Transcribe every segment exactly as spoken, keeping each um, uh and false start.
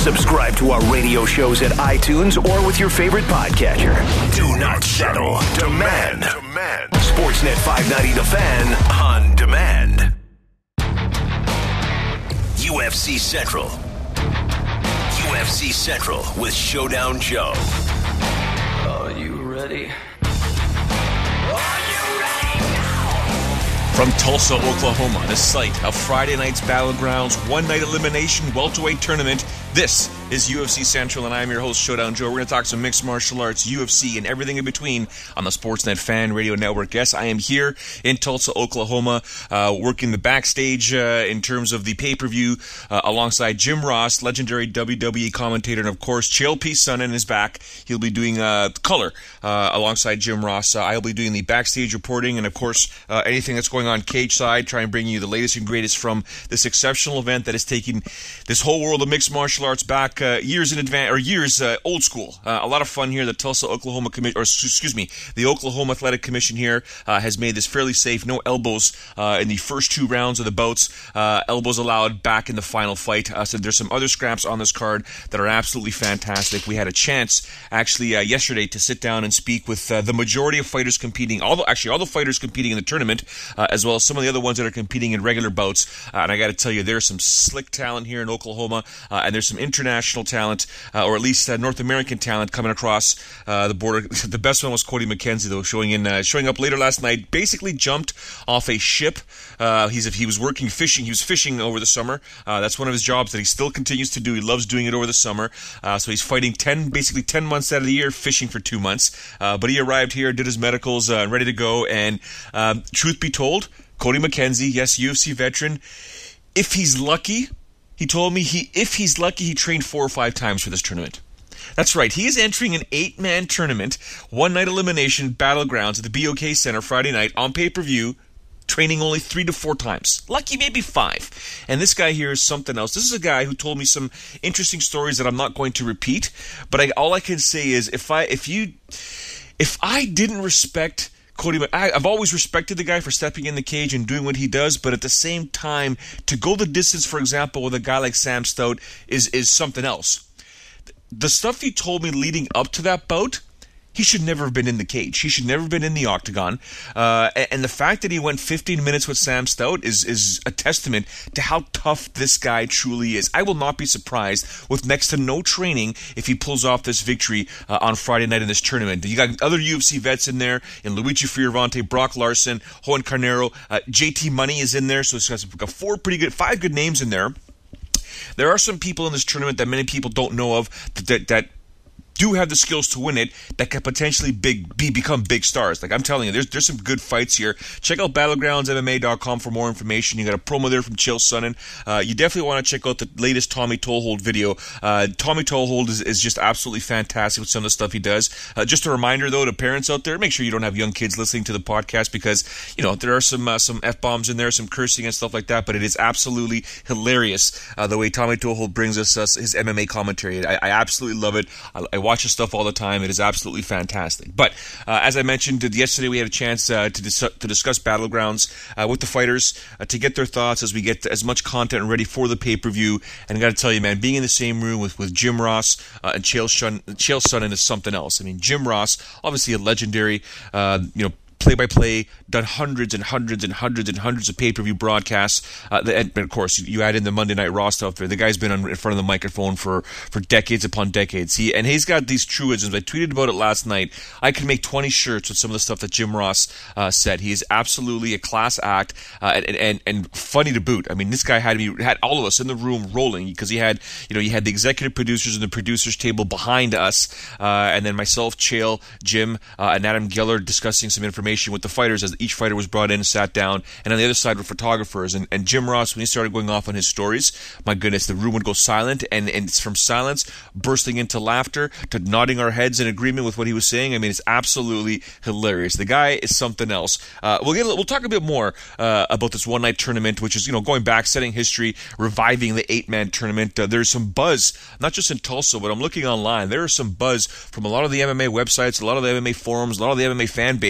Subscribe to our radio shows at iTunes or with your favorite podcatcher. Do not settle. Demand. Demand. Sportsnet five ninety The Fan on demand. U F C Central. U F C Central with Showdown Joe. Are you ready? From Tulsa, Oklahoma, the site of Friday night's Battlegrounds one-night elimination welterweight tournament, this is U F C Central, and I'm your host, Showdown Joe. We're going to talk some mixed martial arts, U F C, and everything in between on the Sportsnet Fan Radio Network. Yes, I am here in Tulsa, Oklahoma, uh, working the backstage uh, in terms of the pay-per-view uh, alongside Jim Ross, legendary W W E commentator, and of course, Chael P. Sonnen is back. He'll be doing uh, color uh, alongside Jim Ross. Uh, I'll be doing the backstage reporting, and of course, uh, anything that's going on cage side, try and bring you the latest and greatest from this exceptional event that is taking this whole world of mixed martial arts back uh, years in advance, or years uh, old school. Uh, a lot of fun here. The Tulsa Oklahoma Commission, or excuse me, the Oklahoma Athletic Commission here uh, has made this fairly safe. No elbows uh, in the first two rounds of the bouts. Uh, elbows allowed back in the final fight. Uh, so there's some other scraps on this card that are absolutely fantastic. We had a chance actually uh, yesterday to sit down and speak with uh, the majority of fighters competing, all the, actually all the fighters competing in the tournament, uh, as well as some of the other ones that are competing in regular bouts. Uh, and I got to tell you, there's some slick talent here in Oklahoma, uh, and there's some international talent, uh, or at least uh, North American talent coming across uh, the border. The best one was Cody McKenzie, though, showing in, uh, showing up later last night. Basically jumped off a ship. Uh, he's if he was working fishing. He was fishing over the summer. Uh, that's one of his jobs that he still continues to do. He loves doing it over the summer. Uh, so he's fighting ten, basically ten months out of the year, fishing for two months. Uh, but he arrived here, did his medicals, uh, ready to go. And um, truth be told, Cody McKenzie, yes, U F C veteran. If he's lucky, he told me he if he's lucky, he trained four or five times for this tournament. That's right. He is entering an eight-man tournament, one-night elimination, Battlegrounds at the B O K Center Friday night on pay-per-view, training only three to four times. Lucky maybe five. And this guy here is something else. This is a guy who told me some interesting stories that I'm not going to repeat, but I, all I can say is if I if you if I didn't respect Cody, I've always respected the guy for stepping in the cage and doing what he does, but at the same time, to go the distance, for example, with a guy like Sam Stout is is something else. The stuff he told me leading up to that bout, he should never have been in the cage. He should never have been in the octagon. Uh, and the fact that he went fifteen minutes with Sam Stout is, is a testament to how tough this guy truly is. I will not be surprised with next to no training if he pulls off this victory uh, on Friday night in this tournament. You got other U F C vets in there, in Luigi Fioravante, Brock Larson, Juan Carnero, uh, J T Money is in there, so it's got four pretty good, five good names in there. There are some people in this tournament that many people don't know of that, that, that do have the skills to win it that can potentially big be become big stars. Like I'm telling you, there's there's some good fights here. Check out battlegrounds M M A dot com for more information. You got a promo there from Chael Sonnen. Uh, you definitely want to check out the latest Tommy Toehold video. Uh, Tommy Toehold is, is just absolutely fantastic with some of the stuff he does. Uh, just a reminder though to parents out there, make sure you don't have young kids listening to the podcast because you know there are some uh, some F-bombs in there, some cursing and stuff like that. But it is absolutely hilarious uh, the way Tommy Toehold brings us, us his M M A commentary. I, I absolutely love it. I, I watch his stuff all the time. It is absolutely fantastic. But uh, as I mentioned yesterday, we had a chance uh, to dis- to discuss Battlegrounds uh, with the fighters uh, to get their thoughts as we get as much content ready for the pay-per-view. And I got to tell you, man, being in the same room with, with Jim Ross uh, and Chael Sonnen, Chael Sonnen is something else. I mean, Jim Ross, obviously a legendary, uh, you know, play-by-play, done hundreds and hundreds and hundreds and hundreds of pay-per-view broadcasts. Uh, and of course, you add in the Monday Night Raw stuff there. The guy's been on, in front of the microphone for, for decades upon decades. He and he's got these truisms. I tweeted about it last night. I could make twenty shirts with some of the stuff that Jim Ross uh, said. He is absolutely a class act uh, and, and and funny to boot. I mean, this guy had to be had all of us in the room rolling because he had you know you had the executive producers and the producers table behind us, uh, and then myself, Chael, Jim, uh, and Adam Geller discussing some information with the fighters as each fighter was brought in and sat down, and on the other side were photographers. And, and Jim Ross, when he started going off on his stories, my goodness, the room would go silent, and, and it's from silence bursting into laughter to nodding our heads in agreement with what he was saying. I mean, it's absolutely hilarious. The guy is something else. Uh, we'll get we'll talk a bit more uh, about this one night tournament, which is you know going back, setting history, reviving the eight man tournament. Uh, there's some buzz, not just in Tulsa, but I'm looking online. There is some buzz from a lot of the M M A websites, a lot of the M M A forums, a lot of the M M A fan base,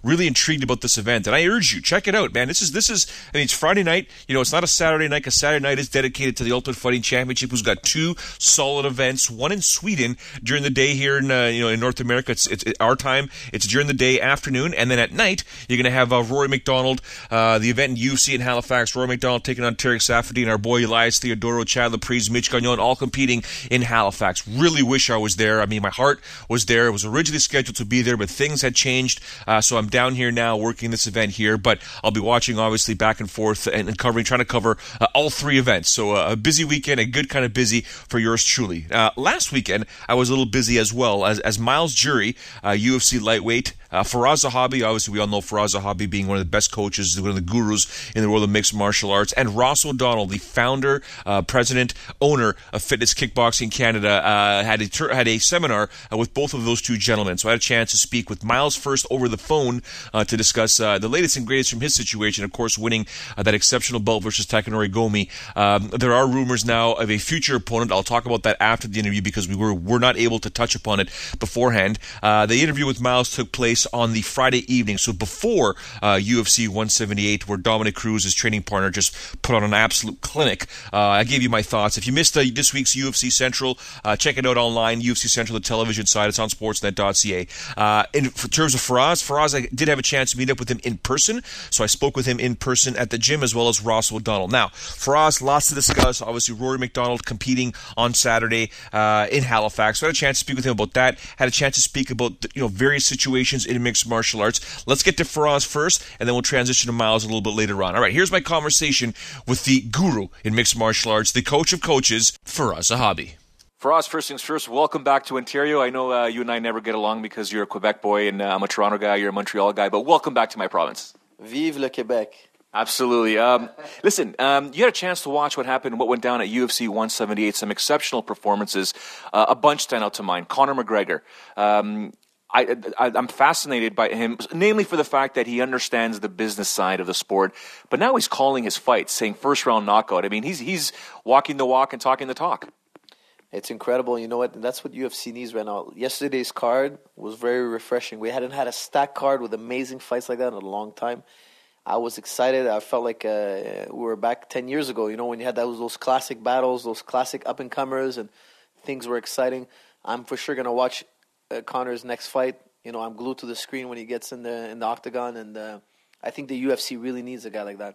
really intrigued about this event. And I urge you, check it out, man. This is, this is, I mean, it's Friday night. You know, it's not a Saturday night, because Saturday night is dedicated to the Ultimate Fighting Championship, who's got two solid events, one in Sweden during the day here in, uh, you know, in North America. It's, it's our time. It's during the day, afternoon. And then at night, you're going to have uh, Rory McDonald, uh, the event in U F C in Halifax. Rory McDonald taking on Tarek Safadine, our boy Elias Theodoro, Chad Laprise, Mitch Gagnon, all competing in Halifax. Really wish I was there. I mean, my heart was there. It was originally scheduled to be there, but things had changed. Uh, so I'm down here now working this event here, but I'll be watching obviously back and forth and, and covering, trying to cover uh, all three events. So uh, a busy weekend, a good kind of busy for yours truly. Uh, last weekend, I was a little busy as well as, as Miles Jury, uh, U F C lightweight, Uh, Faraz Zahabi, obviously we all know Faraz Zahabi being one of the best coaches, one of the gurus in the world of mixed martial arts, and Ross O'Donnell, the founder, uh, president, owner of Fitness Kickboxing Canada, uh, had a ter- had a seminar uh, with both of those two gentlemen. So I had a chance to speak with Miles first over the phone uh, to discuss uh, the latest and greatest from his situation, of course winning uh, that exceptional belt versus Takanori Gomi. Um, there are rumors now of a future opponent. I'll talk about that after the interview because we were, were not able to touch upon it beforehand. Uh, the interview with Miles took place on the Friday evening, so before uh, U F C one seventy-eight, where Dominic Cruz, his training partner, just put on an absolute clinic. Uh, I gave you my thoughts. If you missed uh, this week's U F C Central, uh, check it out online, U F C Central, the television side. It's on sportsnet dot c a. Uh, in, in terms of Faraz, Faraz, I did have a chance to meet up with him in person, so I spoke with him in person at the gym, as well as Ross O'Donnell. Now, Faraz, lots to discuss. Obviously, Rory McDonald competing on Saturday uh, in Halifax. So I had a chance to speak with him about that. Had a chance to speak about you know various situations in mixed martial arts. Let's get to Faraz first, and then we'll transition to Miles a little bit later on. All right, here's my conversation with the guru in mixed martial arts, the coach of coaches, Faraz Zahabi. Faraz, first things first, welcome back to Ontario. I know uh, you and I never get along because you're a Quebec boy, and uh, I'm a Toronto guy, you're a Montreal guy, but welcome back to my province. Vive le Québec. Absolutely. Um, listen, um, you had a chance to watch what happened, what went down at U F C one seventy-eight, some exceptional performances. Uh, a bunch stand out to mind. Conor McGregor. Um, I, I, I'm fascinated by him, namely for the fact that he understands the business side of the sport. But now he's calling his fights, saying first round knockout. I mean, he's he's walking the walk and talking the talk. It's incredible. You know what? That's what U F C needs right now. Yesterday's card was very refreshing. We hadn't had a stacked card with amazing fights like that in a long time. I was excited. I felt like uh, we were back ten years ago, you know, when you had those, those classic battles, those classic up-and-comers, and things were exciting. I'm for sure going to watch Uh, Conor's next fight. You know, I'm glued to the screen when he gets in the in the octagon, and uh, I think the U F C really needs a guy like that.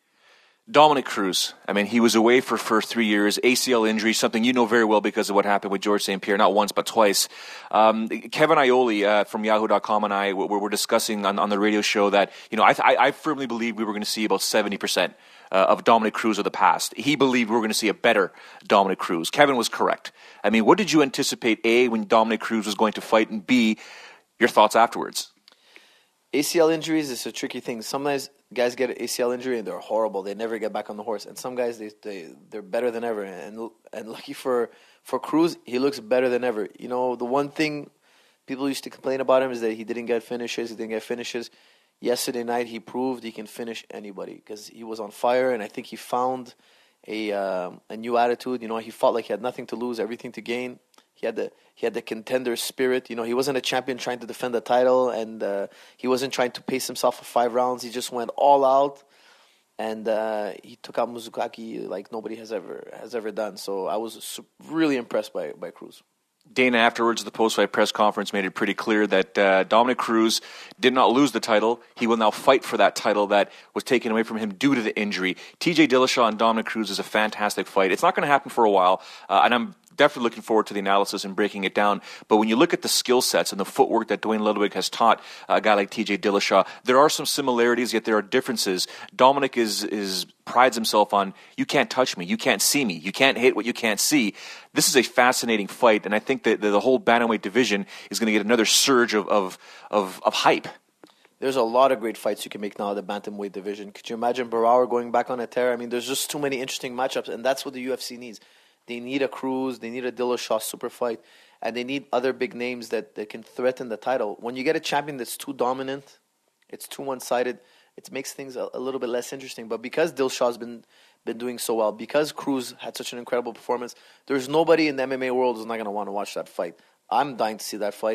Dominic Cruz. I mean, he was away for, for three years, A C L injury, something you know very well because of what happened with George Saint Pierre, not once but twice. Um, Kevin Iole uh, from Yahoo dot com and I were, were discussing on, on the radio show that, you know, I, I, I firmly believe we were going to see about seventy percent uh, of Dominic Cruz of the past. He believed we were going to see a better Dominic Cruz. Kevin was correct. I mean, what did you anticipate, A, when Dominic Cruz was going to fight, and B, your thoughts afterwards? A C L injuries is a tricky thing. Sometimes guys get an A C L injury and they're horrible. They never get back on the horse. And some guys, they, they, they're better than ever. And and lucky for, for Cruz, he looks better than ever. You know, the one thing people used to complain about him is that he didn't get finishes. He didn't get finishes. Yesterday night, he proved he can finish anybody because he was on fire. And I think he found a um, a new attitude. You know, he felt like he had nothing to lose, everything to gain. He had the he had the contender spirit. You know, he wasn't a champion trying to defend the title, and uh, he wasn't trying to pace himself for five rounds. He just went all out, and uh, he took out Muzukaki like nobody has ever has ever done. So I was really impressed by by Cruz. Dana, afterwards, the post-fight press conference made it pretty clear that uh, Dominic Cruz did not lose the title. He will now fight for that title that was taken away from him due to the injury. T J Dillashaw and Dominic Cruz is a fantastic fight. It's not going to happen for a while, uh, and I'm definitely looking forward to the analysis and breaking it down. But when you look at the skill sets and the footwork that Dwayne Ludwig has taught a guy like T J Dillashaw, there are some similarities, yet there are differences. Dominic is is prides himself on, you can't touch me, you can't see me, you can't hit what you can't see. This is a fascinating fight, and I think that the whole bantamweight division is going to get another surge of, of, of, of hype. There's a lot of great fights you can make now in the bantamweight division. Could you imagine Barawa going back on a tear? I mean, there's just too many interesting matchups, and that's what the U F C needs. They need a Cruz, they need a Dillashaw super fight, and they need other big names that, that can threaten the title. When you get a champion that's too dominant, it's too one-sided, it makes things a, a little bit less interesting. But because Dillashaw's been been doing so well, because Cruz had such an incredible performance, there's nobody in the M M A world who's not going to want to watch that fight. I'm dying to see that fight.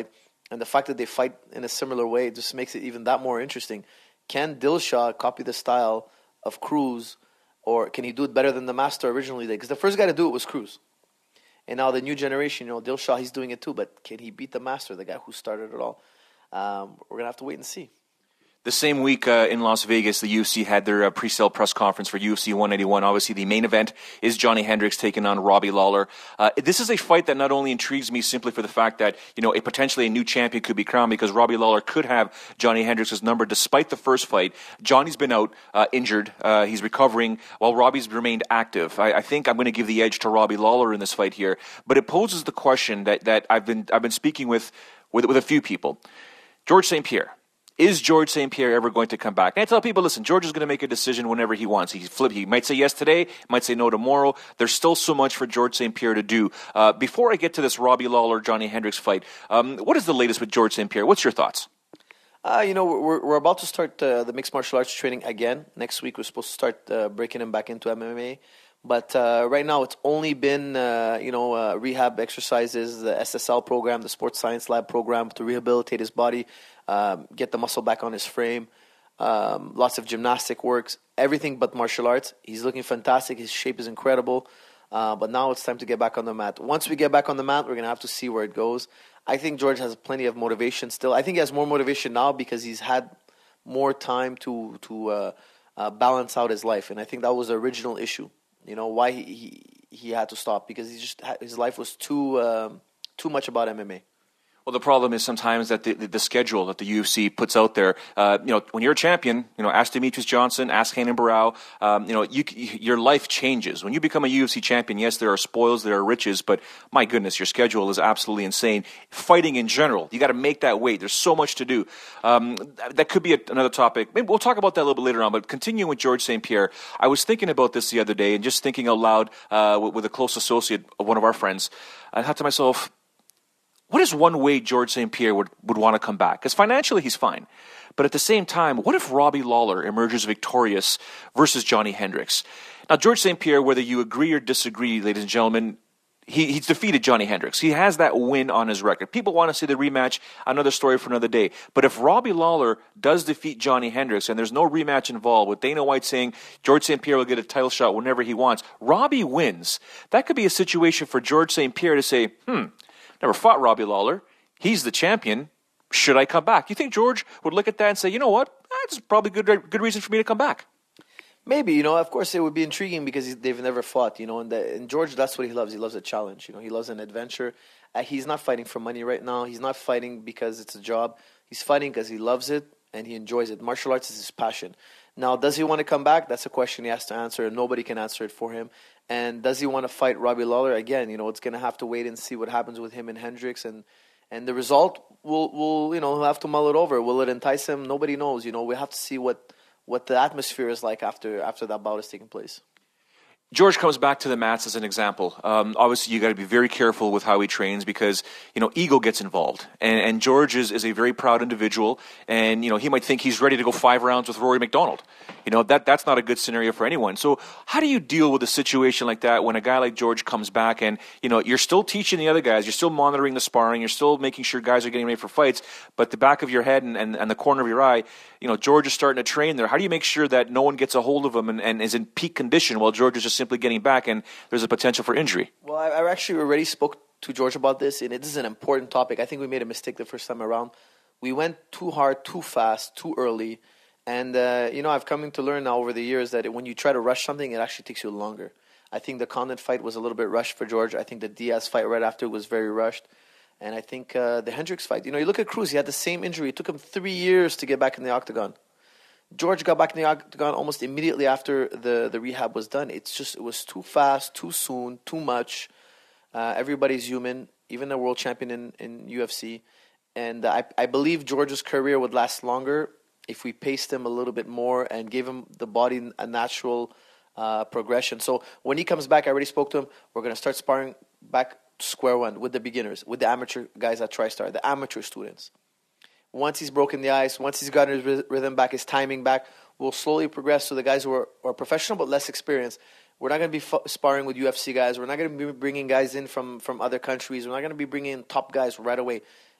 And the fact that they fight in a similar way just makes it even that more interesting. Can Dillashaw copy the style of Cruz, or can he do it better than the master originally did? Because the first guy to do it was Cruz. And now the new generation, you know, Dillashaw, he's doing it too. But can he beat the master, the guy who started it all? Um, we're going to have to wait and see. The same week uh, in Las Vegas, the U F C had their uh, pre-sale press conference for U F C one eighty-one. Obviously, the main event is Johnny Hendricks taking on Robbie Lawler. Uh, this is a fight that not only intrigues me simply for the fact that, you know, a potentially a new champion could be crowned, because Robbie Lawler could have Johnny Hendricks' number despite the first fight. Johnny's been out uh, injured. Uh, he's recovering while Robbie's remained active. I, I think I'm going to give the edge to Robbie Lawler in this fight here. But it poses the question that, that I've been I've been speaking with, with, with a few people. George Saint Pierre. Is George Saint Pierre ever going to come back? And I tell people, listen, George is going to make a decision whenever he wants. He flip. He might say yes today, might say no tomorrow. There's still so much for George Saint Pierre to do. Uh, before I get to this Robbie Lawler, Johnny Hendricks fight, um, what is the latest with George Saint Pierre? What's your thoughts? Uh, you know, we're we're about to start uh, the mixed martial arts training again. Next week, we're supposed to start uh, breaking him back into M M A. But uh, right now, it's only been, uh, you know, uh, rehab exercises, the S S L program, the Sports Science Lab program to rehabilitate his body, um, get the muscle back on his frame, um, lots of gymnastic works, everything but martial arts. He's looking fantastic. His shape is incredible. Uh, but now it's time to get back on the mat. Once we get back on the mat, we're going to have to see where it goes. I think George has plenty of motivation still. I think he has more motivation now because he's had more time to, to uh, uh, balance out his life. And I think that was the original issue. You know, why he, he he had to stop, because he just had, his life was too um, too much about M M A. Well, the problem is sometimes that the, the, the schedule that the U F C puts out there, uh, you know, when you're a champion, you know, ask Demetrius Johnson, ask Hayden Barao, um, you know, you, your life changes. When you become a U F C champion, yes, there are spoils, there are riches, but my goodness, your schedule is absolutely insane. Fighting in general, you got to make that weight. There's so much to do. Um, that could be a, another topic. Maybe we'll talk about that a little bit later on, but continuing with George Saint Pierre, I was thinking about this the other day and just thinking out loud uh, with, with a close associate of one of our friends. I thought to myself, what is one way George Saint Pierre would, would want to come back? Because financially, he's fine. But at the same time, what if Robbie Lawler emerges victorious versus Johnny Hendricks? Now, George Saint Pierre, whether you agree or disagree, ladies and gentlemen, he, he's defeated Johnny Hendricks. He has that win on his record. People want to see the rematch, another story for another day. But if Robbie Lawler does defeat Johnny Hendricks and there's no rematch involved, with Dana White saying George Saint Pierre will get a title shot whenever he wants, Robbie wins. That could be a situation for George Saint Pierre to say, hmm, never fought Robbie Lawler. He's the champion. Should I come back? You think George would look at that and say, you know what? That's probably good good reason for me to come back. Maybe, you know, of course it would be intriguing because they've never fought, you know, and, the, and George, that's what he loves. He loves a challenge, you know, he loves an adventure. Uh, he's not fighting for money right now. He's not fighting because it's a job. He's fighting because he loves it and he enjoys it. Martial arts is his passion. Now, does he want to come back? That's a question he has to answer, and nobody can answer it for him. And does he want to fight Robbie Lawler? Again, you know, it's going to have to wait and see what happens with him and Hendricks, and and the result, will will you know, he'll have to mull it over. Will it entice him? Nobody knows. You know, we have to see what what the atmosphere is like after after that bout is taking place. George comes back to the mats as an example. Um, obviously, you got to be very careful with how he trains because, you know, ego gets involved. And, and George is, is a very proud individual, and, you know, he might think he's ready to go five rounds with Rory McDonald. You know, that that's not a good scenario for anyone. So how do you deal with a situation like that when a guy like George comes back and, you know, you're still teaching the other guys, you're still monitoring the sparring, you're still making sure guys are getting ready for fights, but the back of your head and, and, and the corner of your eye, you know, George is starting to train there. How do you make sure that no one gets a hold of him and, and is in peak condition while George is just simply getting back and there's a potential for injury? Well, I, I actually already spoke to George about this, and it is an important topic. I think we made a mistake the first time around. We went too hard, too fast, too early. And, uh, you know, I've come to learn now over the years that when you try to rush something, it actually takes you longer. I think the Condit fight was a little bit rushed for George. I think the Diaz fight right after was very rushed. And I think uh, the Hendricks fight, you know, you look at Cruz, he had the same injury. It took him three years to get back in the octagon. George got back in the octagon almost immediately after the, the rehab was done. It's just, it was too fast, too soon, too much. Uh, everybody's human, even a world champion in, in U F C. And I, I believe George's career would last longer if we paced him a little bit more and gave him the body a natural uh, progression. So when he comes back, I already spoke to him, we're going to start sparring back to square one with the beginners, with the amateur guys at TriStar, the amateur students. Once he's broken the ice, once he's gotten his rhythm back, his timing back, we'll slowly progress to the guys who are, are professional but less experienced. We're not going to be f- sparring with U F C guys. We're not going to be bringing guys in from, from other countries. We're not going to be bringing in top guys right away.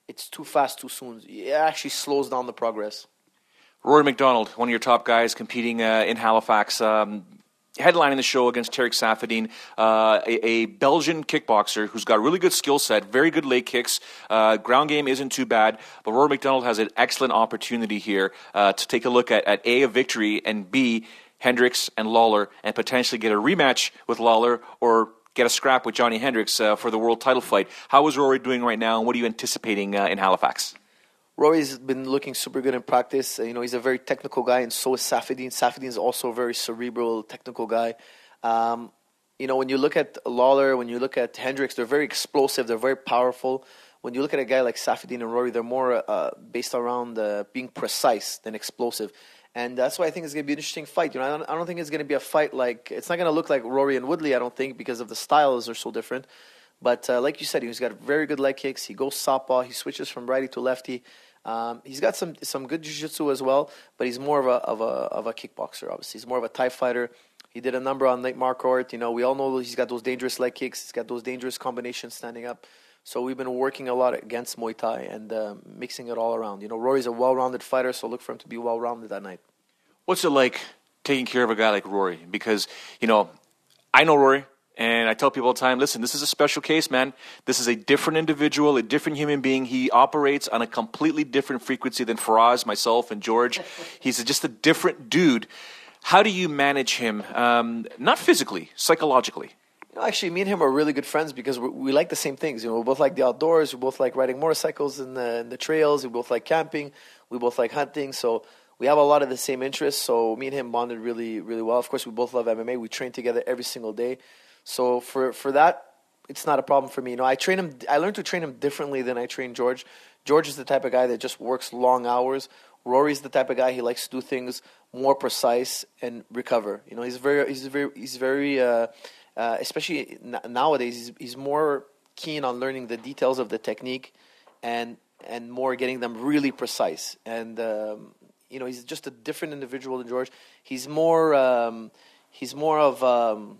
it's too fast too soon. It actually slows down the progress. Rory MacDonald, one of your top guys competing uh, in Halifax, um, headlining the show against Tarek Saffiedine, uh, a, a Belgian kickboxer who's got a really good skill set, very good leg kicks. Uh, ground game isn't too bad, but Rory MacDonald has an excellent opportunity here uh, to take a look at, at A, a victory, and B, Hendricks and Lawler, and potentially get a rematch with Lawler or get a scrap with Johnny Hendricks uh, for the world title fight. How is Rory doing right now, and what are you anticipating uh, in Halifax? Rory's been looking super good in practice. You know, he's a very technical guy, and so is Saffiedine. Saffiedine is also a very cerebral, technical guy. Um, you know, when you look at Lawler, when you look at Hendricks, they're very explosive. They're very powerful. When you look at a guy like Saffiedine and Rory, they're more uh, based around uh, being precise than explosive. And that's why I think it's going to be an interesting fight. You know, I don't, I don't think it's going to be a fight like, it's not going to look like Rory and Woodley, I don't think, because of the styles are so different. But uh, like you said, he's got very good leg kicks. He goes southpaw. He switches from righty to lefty. Um, he's got some some good jiu-jitsu as well, but he's more of a of a of a kickboxer. Obviously, he's more of a Thai fighter. He did a number on Nate Marquardt. You know, we all know he's got those dangerous leg kicks. He's got those dangerous combinations standing up. So we've been working a lot against Muay Thai and uh, mixing it all around. You know, Rory's a well-rounded fighter, so look for him to be well-rounded that night. What's it like taking care of a guy like Rory? Because, you know, I know Rory. And I tell people all the time, listen, this is a special case, man. This is a different individual, a different human being. He operates on a completely different frequency than Faraz, myself, and George. He's just a different dude. How do you manage him? Um, not physically, psychologically. You know, actually, me and him are really good friends because we, we like the same things. You know, we both like the outdoors. We both like riding motorcycles in the, in the trails. We both like camping. We both like hunting. So we have a lot of the same interests. So me and him bonded really, really well. Of course, we both love M M A. We train together every single day. So for, for that, it's not a problem for me. You know, I train him. I learned to train him differently than I train George. George is the type of guy that just works long hours. Rory's the type of guy he likes to do things more precise and recover. You know, he's very, he's very, he's very, uh, uh, especially n- nowadays. He's, he's more keen on learning the details of the technique, and and more getting them really precise. And um, you know, he's just a different individual than George. He's more, um, he's more of. Um,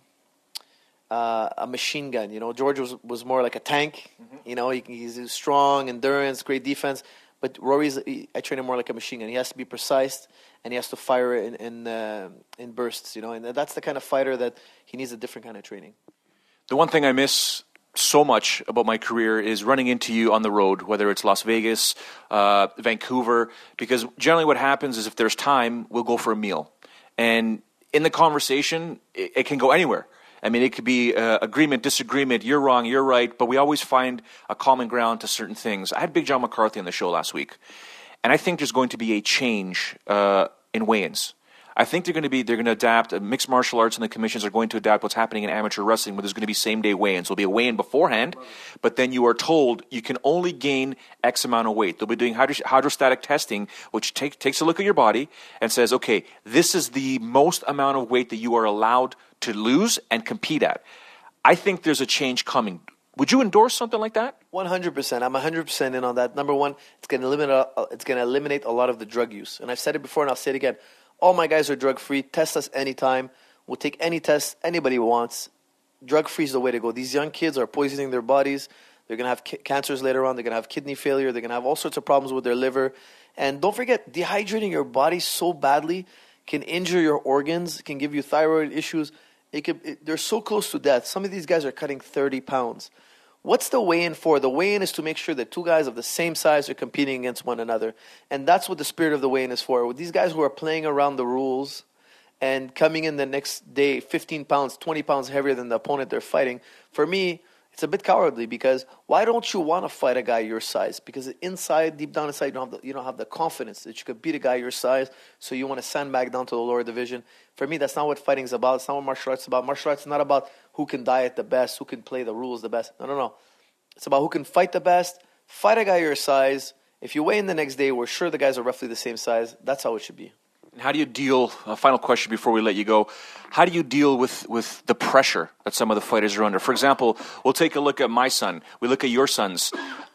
Uh, a machine gun. You know, George was, was more like a tank. Mm-hmm. You know, he, he's strong, endurance, great defense. But Rory's, he, I train him more like a machine gun. He has to be precise, and he has to fire in in, uh, in bursts. You know, and that's the kind of fighter that he needs a different kind of training. The one thing I miss so much about my career is running into you on the road, whether it's Las Vegas, uh, Vancouver, because generally what happens is if there's time, we'll go for a meal. And in the conversation, it, it can go anywhere. I mean, it could be uh, agreement, disagreement, you're wrong, you're right, but we always find a common ground to certain things. I had Big John McCarthy on the show last week, and I think there's going to be a change uh, in weigh-ins. I think they're going to be they're going to adapt. Uh, mixed martial arts and the commissions are going to adapt what's happening in amateur wrestling, where there's going to be same-day weigh-ins. There'll be a weigh-in beforehand, but then you are told you can only gain X amount of weight. They'll be doing hydro- hydrostatic testing, which take, takes a look at your body and says, okay, this is the most amount of weight that you are allowed to lose and compete at. I think there's a change coming. Would you endorse something like that? one hundred percent. I'm one hundred percent in on that. Number one, it's going to eliminate uh, it's going to eliminate a lot of the drug use. And I've said it before, and I'll say it again. All my guys are drug-free. Test us anytime. We'll take any test anybody wants. Drug-free is the way to go. These young kids are poisoning their bodies. They're going to have ca- cancers later on. They're going to have kidney failure. They're going to have all sorts of problems with their liver. And don't forget, dehydrating your body so badly can injure your organs, can give you thyroid issues. It could, it, they're so close to death. Some of these guys are cutting thirty pounds. What's the weigh-in for? The weigh-in is to make sure that two guys of the same size are competing against one another. And that's what the spirit of the weigh-in is for. With these guys who are playing around the rules and coming in the next day fifteen pounds, twenty pounds heavier than the opponent they're fighting, for me, it's a bit cowardly, because why don't you want to fight a guy your size? Because inside, deep down inside, you don't have the, you don't have the confidence that you could beat a guy your size, so you want to sandbag down to the lower division. For me, that's not what fighting is about. It's not what martial arts is about. Martial arts is not about who can diet the best, who can play the rules the best. No, no, no. It's about who can fight the best. Fight a guy your size. If you weigh in the next day, we're sure the guys are roughly the same size. That's how it should be. How do you deal, a final question before we let you go, how do you deal with, with the pressure that some of the fighters are under? For example, we'll take a look at my son. We look at your sons.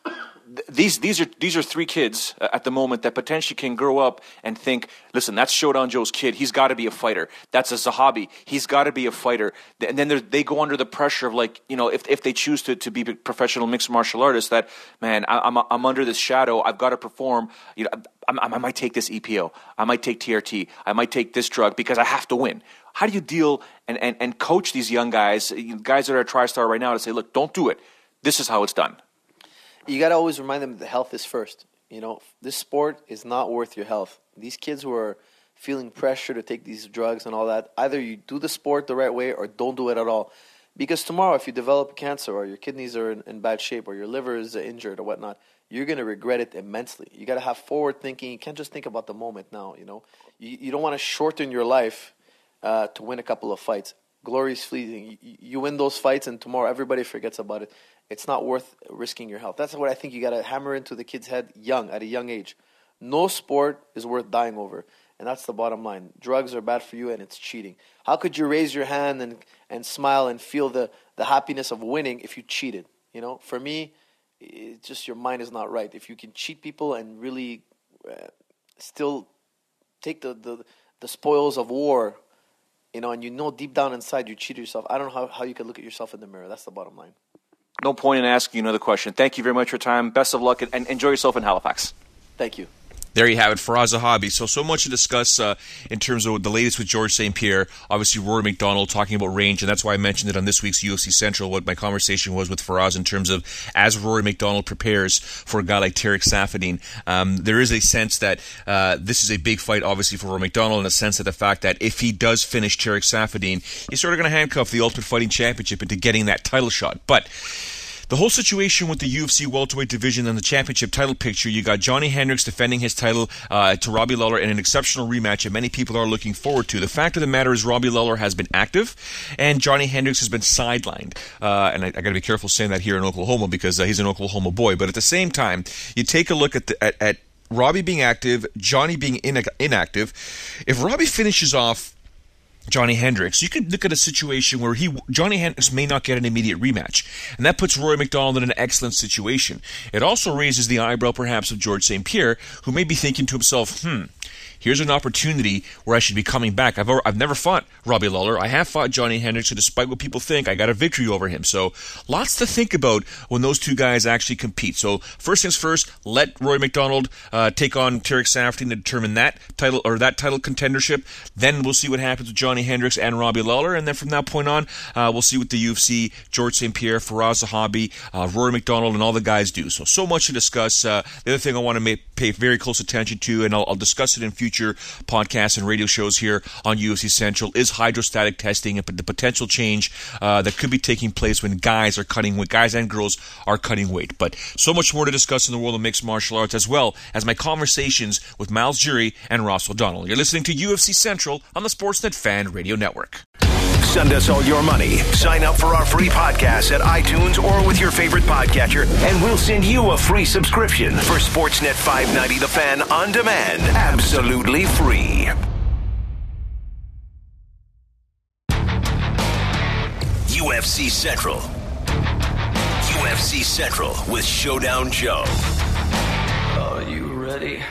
th- these these are these are three kids uh, at the moment that potentially can grow up and think, listen, that's Showdown Joe's kid. He's got to be a fighter. That's a Zahabi. He's got to be a fighter. And then they go under the pressure of, like, you know, if if they choose to, to be professional mixed martial artists, that, man, I, I'm I'm under this shadow. I've got to perform. You know, I, I, I might take this E P O. I might take T R T. I might take this drug because I have to win. How do you deal and, and, and coach these young guys, guys that are a TriStar right now, to say, look, don't do it. This is how it's done. You got to always remind them that health is first. You know, this sport is not worth your health. These kids who are feeling pressure to take these drugs and all that, either you do the sport the right way or don't do it at all. Because tomorrow, if you develop cancer or your kidneys are in, in bad shape or your liver is injured or whatnot, you're going to regret it immensely. You got to have forward thinking. You can't just think about the moment now, you know. You, you don't want to shorten your life uh, to win a couple of fights. Glory is fleeting. You, you win those fights and tomorrow everybody forgets about it. It's not worth risking your health. That's what I think you got to hammer into the kid's head young, at a young age. No sport is worth dying over. And that's the bottom line. Drugs are bad for you and it's cheating. How could you raise your hand and, and smile and feel the, the happiness of winning if you cheated? You know, for me, it's just your mind is not right. If you can cheat people and really uh, still take the, the, the spoils of war, you know, and you know deep down inside you cheated yourself, I don't know how, how you can look at yourself in the mirror. That's the bottom line. No point in asking you another question. Thank you very much for your time. Best of luck, and, and enjoy yourself in Halifax. Thank you. There you have it, Firas Zahabi. So, so much to discuss uh, in terms of the latest with George Saint Pierre. Obviously, Rory MacDonald talking about range, and that's why I mentioned it on this week's U F C Central, what my conversation was with Firas in terms of as Rory MacDonald prepares for a guy like Tarek Saffiedine. Um, there is a sense that uh, this is a big fight, obviously, for Rory MacDonald, in a sense that the fact that if he does finish Tarek Saffiedine, he's sort of going to handcuff the Ultimate Fighting Championship into getting that title shot. But the whole situation with the U F C welterweight division and the championship title picture, you got Johnny Hendricks defending his title uh, to Robbie Lawler in an exceptional rematch that many people are looking forward to. The fact of the matter is Robbie Lawler has been active and Johnny Hendricks has been sidelined. Uh, and I, I got to be careful saying that here in Oklahoma because uh, he's an Oklahoma boy. But at the same time, you take a look at the, at, at Robbie being active, Johnny being in, inactive. If Robbie finishes off Johnny Hendricks, you could look at a situation where he Johnny Hendricks may not get an immediate rematch, and that puts Rory MacDonald in an excellent situation. It also raises the eyebrow perhaps of George Saint Pierre, who may be thinking to himself, hmm, here's an opportunity where I should be coming back. I've I've never fought Robbie Lawler. I have fought Johnny Hendricks, and despite what people think, I got a victory over him. So lots to think about when those two guys actually compete. So first things first, let Rory MacDonald uh, take on Tarek Saffiedine to determine that title or that title contendership. Then we'll see what happens with Johnny Hendricks and Robbie Lawler, and then from that point on, uh, we'll see what the U F C, George Saint Pierre, Firas Zahabi, uh, Rory MacDonald, and all the guys do. So so much to discuss. Uh, the other thing I want to make, pay very close attention to, and I'll, I'll discuss it in future podcasts and radio shows here on U F C Central, is hydrostatic testing and the potential change uh, that could be taking place when guys are cutting weight, guys and girls are cutting weight. But so much more to discuss in the world of mixed martial arts, as well as my conversations with Myles Jury and Ross O'Donnell. You're listening to U F C Central on the Sportsnet Fan Radio Network. Send us all your money. Sign up for our free podcast at iTunes or with your favorite podcatcher, and we'll send you a free subscription for Sportsnet five ninety The Fan on demand. Absolutely free. U F C Central. U F C Central with Showdown Joe. Are you ready?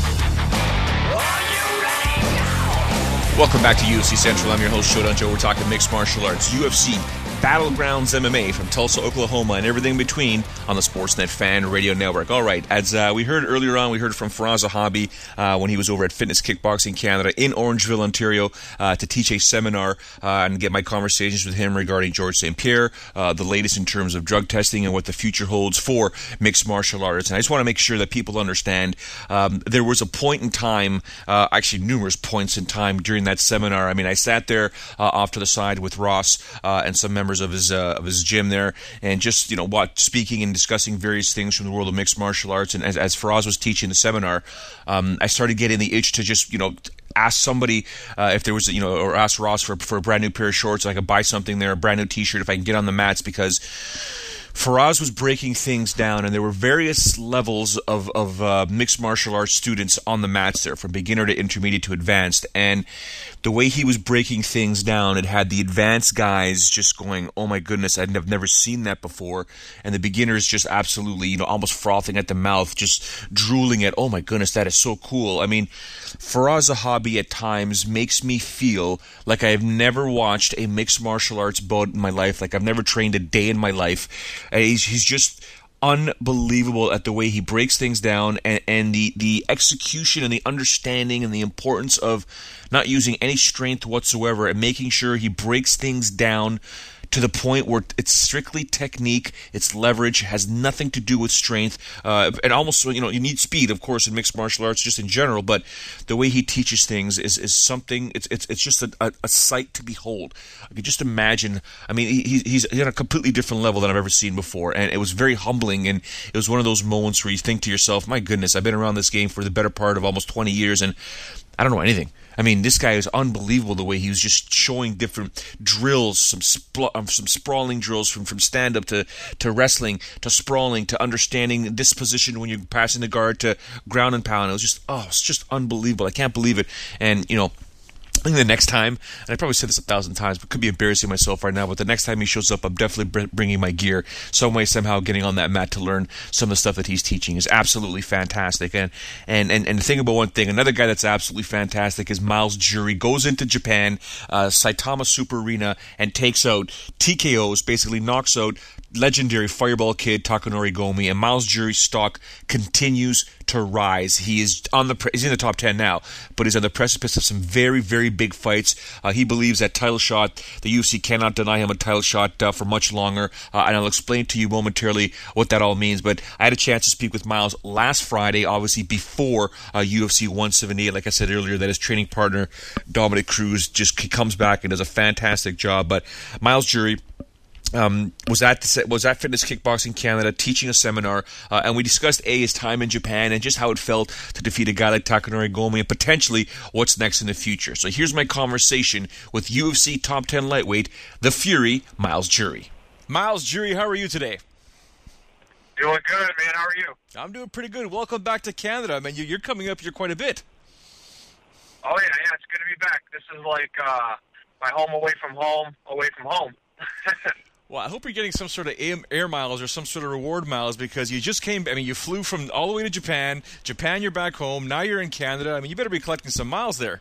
Welcome back to U F C Central. I'm your host, Showdown Joe. We're talking mixed martial arts, U F C, Battlegrounds M M A from Tulsa, Oklahoma, and everything in between on the Sportsnet Fan Radio Network. All right, as uh, we heard earlier on, we heard from Firas Zahabi uh, when he was over at Fitness Kickboxing Canada in Orangeville, Ontario, uh, to teach a seminar uh, and get my conversations with him regarding George Saint Pierre, uh, the latest in terms of drug testing and what the future holds for mixed martial arts. And I just want to make sure that people understand um, there was a point in time, uh, actually numerous points in time during that seminar. I mean, I sat there uh, off to the side with Ross uh, and some members of his uh, of his gym there, and just you know what speaking and discussing various things from the world of mixed martial arts. And as, as Firas was teaching the seminar, um, I started getting the itch to just you know ask somebody uh, if there was you know or ask Ross for for a brand new pair of shorts, I could buy something there, a brand new T-shirt if I can get on the mats, because Faraz was breaking things down, and there were various levels of, of uh, mixed martial arts students on the mats there, from beginner to intermediate to advanced. And the way he was breaking things down, it had the advanced guys just going, oh my goodness, I've never seen that before. And the beginners just absolutely, you know, almost frothing at the mouth, just drooling at, oh my goodness, that is so cool. I mean, Faraz Zahabi at times makes me feel like I've never watched a mixed martial arts bout in my life, like I've never trained a day in my life. Uh, he's, he's just unbelievable at the way he breaks things down, and, and the, the execution and the understanding and the importance of not using any strength whatsoever and making sure he breaks things down to the point where it's strictly technique, it's leverage, has nothing to do with strength, uh, and almost, you know, you need speed, of course, in mixed martial arts, just in general, but the way he teaches things is, is something, it's it's it's just a, a, a sight to behold. I can just imagine, I mean, he, he's on a completely different level than I've ever seen before, and it was very humbling, and it was one of those moments where you think to yourself, my goodness, I've been around this game for the better part of almost twenty years, and I don't know anything. I mean, this guy is unbelievable the way he was just showing different drills, some spl- um, some sprawling drills from, from stand-up to, to wrestling to sprawling to understanding this position when you're passing the guard to ground and pound. It was just, oh, it's just unbelievable. I can't believe it. And, you know, I think the next time, and I probably said this a thousand times, but could be embarrassing myself right now, but the next time he shows up, I'm definitely bringing my gear. Some way, somehow getting on that mat to learn some of the stuff that he's teaching is absolutely fantastic. And and, and, and the thing about one thing, another guy that's absolutely fantastic is Miles Jury. Goes into Japan, uh, Saitama Super Arena, and takes out T K Os, basically knocks out legendary Fireball Kid Takanori Gomi, and Miles Jury's stock continues to rise. He is on the he's in the top ten now, but he's on the precipice of some very, very big fights. Uh, he believes that title shot, the U F C cannot deny him a title shot uh, for much longer, uh, and I'll explain to you momentarily what that all means. But I had a chance to speak with Miles last Friday, obviously before uh, U F C one seventy-eight. Like I said earlier, that his training partner Dominic Cruz just comes back and does a fantastic job. But Miles Jury Um, was at the, was at Fitness Kickboxing Canada teaching a seminar, uh, and we discussed a his time in Japan and just how it felt to defeat a guy like Takanori Gomi and potentially what's next in the future. So here's my conversation with U F C top ten lightweight, the Fury, Miles Jury. Miles Jury, how are you today? Doing good, man. How are you? I'm doing pretty good. Welcome back to Canada. I mean, you're coming up here quite a bit. Oh yeah, yeah. It's good to be back. This is like uh, my home away from home, away from home. Well, I hope you're getting some sort of air miles or some sort of reward miles, because you just came, I mean, you flew from all the way to Japan. Japan, you're back home. Now you're in Canada. I mean, you better be collecting some miles there.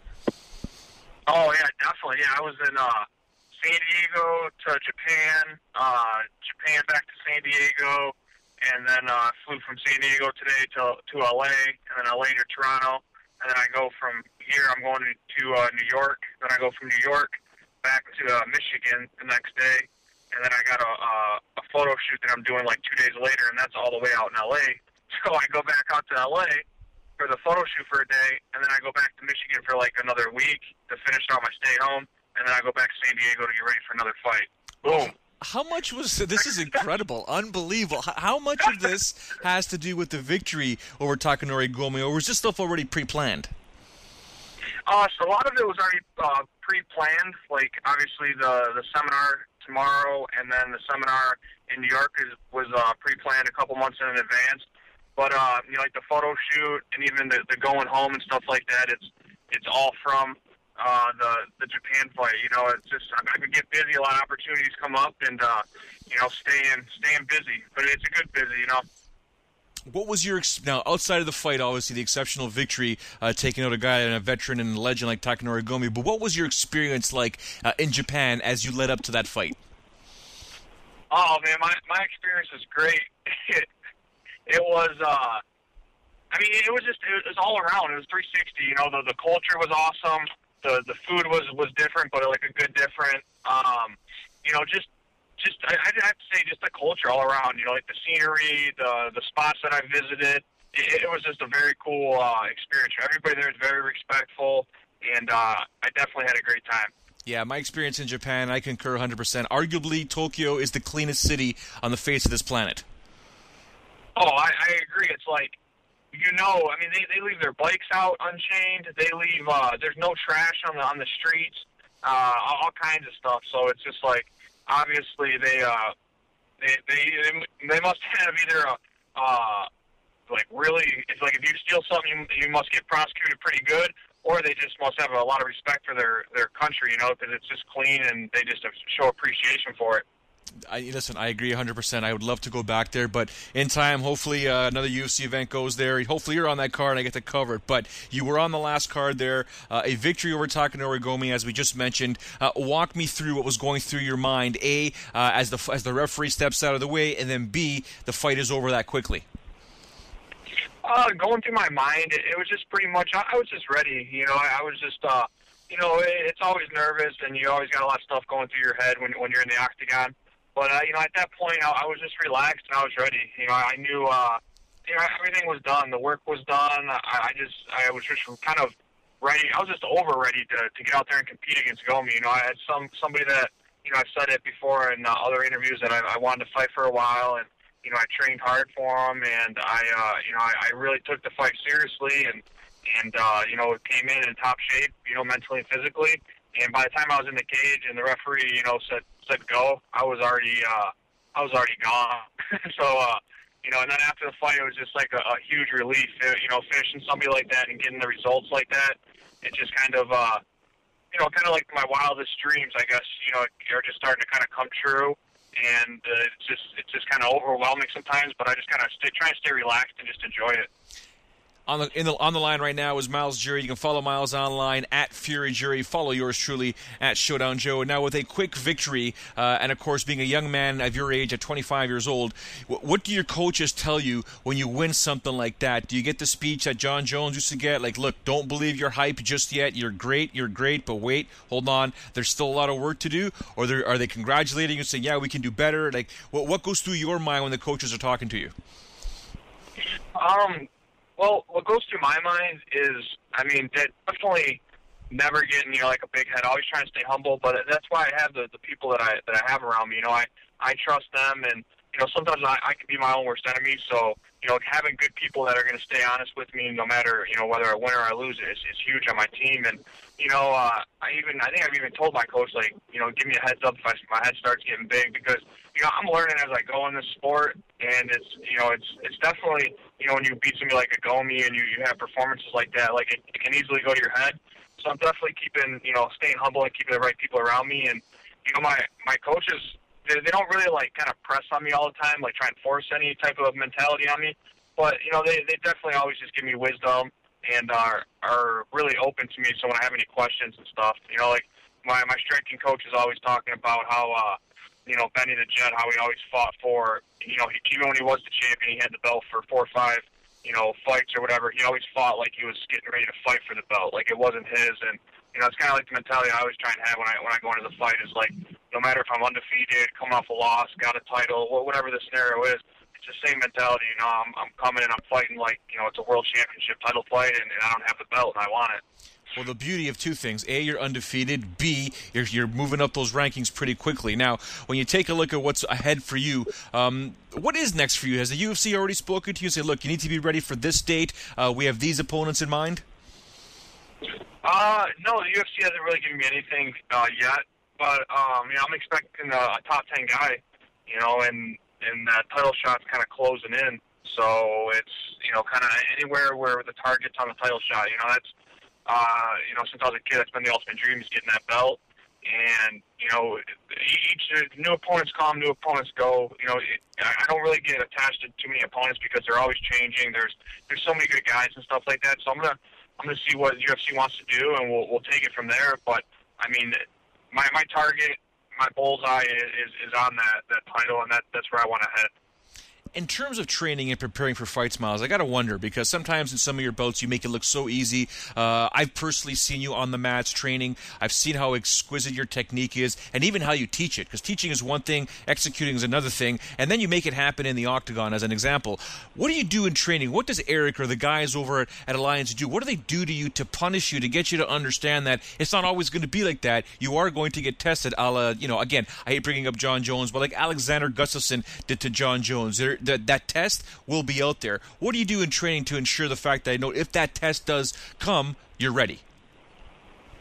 Oh, yeah, definitely. Yeah, I was in uh, San Diego to Japan, uh, Japan back to San Diego, and then uh, flew from San Diego today to, to L A, and then L A to Toronto. And then I go from here, I'm going to, to uh, New York. Then I go from New York back to uh, Michigan the next day. And then I got a, a a photo shoot that I'm doing like two days later, and that's all the way out in L A. So I go back out to L A for the photo shoot for a day, and then I go back to Michigan for like another week to finish out my stay home, and then I go back to San Diego to get ready for another fight. Boom. How much was this? Is incredible, unbelievable. How much of this has to do with the victory over Takanori Gomi, or was this stuff already pre-planned? Uh, so a lot of it was already uh, pre-planned. Like obviously the the seminar tomorrow, and then the seminar in New York is, was uh, pre-planned a couple months in advance. But uh, you know, like the photo shoot and even the, the going home and stuff like that, it's it's all from uh, the the Japan fight. You know, it's just I, I could get busy, a lot of opportunities come up, and uh, you know, staying staying busy. But it's a good busy, you know. What was your now outside of the fight? Obviously, the exceptional victory, uh, taking out a guy and a veteran and a legend like Takanori Gomi. But what was your experience like uh, in Japan as you led up to that fight? Oh man, my my experience was great. It, it was, uh, I mean, it was just it was all around. It was three sixty. You know, the the culture was awesome. The the food was was different, but like a good different. Um, you know, just. Just, I, I'd have to say, just the culture all around. You know, like the scenery, the the spots that I visited. It, it was just a very cool uh, experience. Everybody there is very respectful, and uh, I definitely had a great time. Yeah, my experience in Japan, I concur one hundred percent. Arguably, Tokyo is the cleanest city on the face of this planet. Oh, I, I agree. It's like, you know, I mean, they, they leave their bikes out unchained. They leave. Uh, there's no trash on the on the streets. Uh, all kinds of stuff. So it's just like. Obviously, they uh, they they they must have either a uh, like really, it's like if you steal something, you, you must get prosecuted pretty good, or they just must have a lot of respect for their their country, you know, because it's just clean and they just show appreciation for it. I, listen, I agree one hundred percent. I would love to go back there, but in time, hopefully uh, another U F C event goes there. Hopefully you're on that card and I get to cover it. But you were on the last card there. Uh, a victory over Takanori Gomi, as we just mentioned. Uh, walk me through what was going through your mind, A, uh, as the as the referee steps out of the way, and then B, the fight is over that quickly. Uh, going through my mind, it, it was just pretty much, I, I was just ready. You know, I, I was just, uh, you know, it, it's always nervous, and you always got a lot of stuff going through your head when, when you're in the octagon. But, uh, you know, at that point, I, I was just relaxed and I was ready. You know, I knew, uh, you know, everything was done. The work was done. I, I just, I was just kind of ready. I was just over ready to, to get out there and compete against Gomi. You know, I had some somebody that, you know, I've said it before in uh, other interviews that I, I wanted to fight for a while, and, you know, I trained hard for him, and I, uh, you know, I, I really took the fight seriously, and, and uh, you know, came in in top shape, you know, mentally and physically. And by the time I was in the cage and the referee, you know, said said go, I was already uh, I was already gone. so, uh, you know, and then after the fight, it was just like a, a huge relief. You know, finishing somebody like that and getting the results like that, it just kind of, uh, you know, kind of like my wildest dreams, I guess. You know, are just starting to kind of come true, and uh, it's just it's just kind of overwhelming sometimes. But I just kind of stay, try and stay relaxed and just enjoy it. On the, in the on the line right now is Myles Jury. You can follow Myles online at Fury Jury. Follow yours truly at Showdown Joe. And now with a quick victory, uh, and of course being a young man of your age at twenty-five years old, what, what do your coaches tell you when you win something like that? Do you get the speech that John Jones used to get? Like, look, don't believe your hype just yet. You're great, you're great, but wait, hold on. There's still a lot of work to do. Or are they congratulating you and saying, yeah, we can do better? Like, what, what goes through your mind when the coaches are talking to you? Um... Well, what goes through my mind is, I mean, definitely never getting, you know, like a big head. Always trying to stay humble, but that's why I have the, the people that I that I have around me. You know, I, I trust them, and, you know, sometimes I, I can be my own worst enemy. So, you know, having good people that are going to stay honest with me, no matter, you know, whether I win or I lose, is, is huge on my team. And, you know, uh, I even I think I've even told my coach, like, you know, give me a heads up if I, my head starts getting big, because, you know, I'm learning as I go in this sport, and it's, you know, it's it's definitely, you know, when you beat somebody like a Gomi and you, you have performances like that, like, it, it can easily go to your head. So I'm definitely keeping, you know, staying humble and keeping the right people around me. And, you know, my, my coaches, they, they don't really, like, kind of press on me all the time, like, try and force any type of mentality on me. But, you know, they, they definitely always just give me wisdom and are are really open to me. So when I have any questions and stuff, you know, like, my, my striking coach is always talking about how, uh, you know, Benny the Jet, how he always fought for, you know, even when he was the champion, he had the belt for four or five, you know, fights or whatever. He always fought like he was getting ready to fight for the belt, like it wasn't his. And, you know, it's kind of like the mentality I always try and have when I when I go into the fight is like, no matter if I'm undefeated, coming off a loss, got a title, whatever the scenario is, it's the same mentality. You know, I'm, I'm coming and I'm fighting like, you know, it's a world championship title fight, and, and I don't have the belt and I want it. Well, the beauty of two things. A, you're undefeated. B, you're, you're moving up those rankings pretty quickly. Now, when you take a look at what's ahead for you, um, what is next for you? Has the U F C already spoken to you and said, look, you need to be ready for this date? Uh, we have these opponents in mind? Uh, no, the U F C hasn't really given me anything uh, yet. But, um, you know, I'm expecting a, a top ten guy, you know, and, and that title shot's kind of closing in. So it's, you know, kind of anywhere where the target's on the title shot. You know, that's, Uh, you know, since I was a kid, that's been the ultimate dream, is getting that belt. And, you know, each new opponents come, new opponents go. You know, it, I don't really get attached to too many opponents because they're always changing. There's there's so many good guys and stuff like that. So I'm gonna I'm gonna see what U F C wants to do, and we'll we'll take it from there. But I mean, my my target, my bullseye is is, is on that that title, and that that's where I want to head. In terms of training and preparing for fights, Myles, I got to wonder, because sometimes in some of your bouts you make it look so easy. Uh, I've personally seen you on the mats training. I've seen how exquisite your technique is, and even how you teach it, because teaching is one thing, executing is another thing, and then you make it happen in the octagon as an example. What do you do in training? What does Eric or the guys over at Alliance do? What do they do to you to punish you, to get you to understand that it's not always going to be like that? You are going to get tested, a la, you know, again, I hate bringing up John Jones, but like Alexander Gustafsson did to John Jones. There, that, that test will be out there. What do you do in training to ensure the fact that I know if that test does come, you're ready?